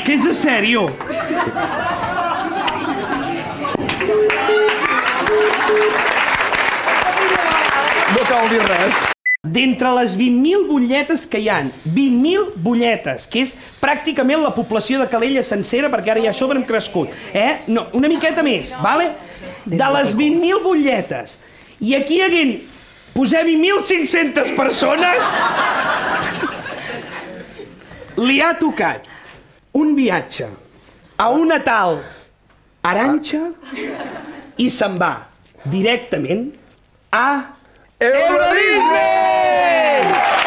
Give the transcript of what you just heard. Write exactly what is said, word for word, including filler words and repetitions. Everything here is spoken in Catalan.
Que és a sèrio? No cal dir res. D'entre les vint mil butlletes que hi ha, vint mil butlletes, que és pràcticament la població de Calella sencera, perquè ara ja a sobre hem crescut, eh? No, una miqueta més, vale? De les vint mil butlletes, i aquí hi haguent, posem-hi mil cinc-centes persones, li ha tocat un viatge a una tal Arantxa i se'n va directament a Euro Disney!